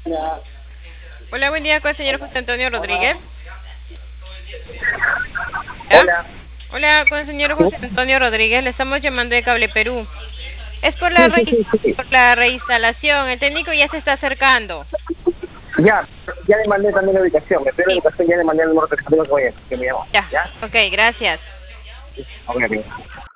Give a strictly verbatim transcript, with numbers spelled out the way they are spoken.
Hola, buen día con el señor José Antonio Rodríguez. ¿Ya? Hola. Hola, con el señor José Antonio Rodríguez, le estamos llamando de Cable Perú. Es por Sí, la, sí, re sí, sí, sí. por la reinstalación, el técnico ya se está acercando. Ya, ya le mandé también la ubicación. Me pido la Sí, ubicación, ya le mandé el número de teléfono que voy a- que me llamó. ya, ¿Ya? ok, gracias. Ok, bien.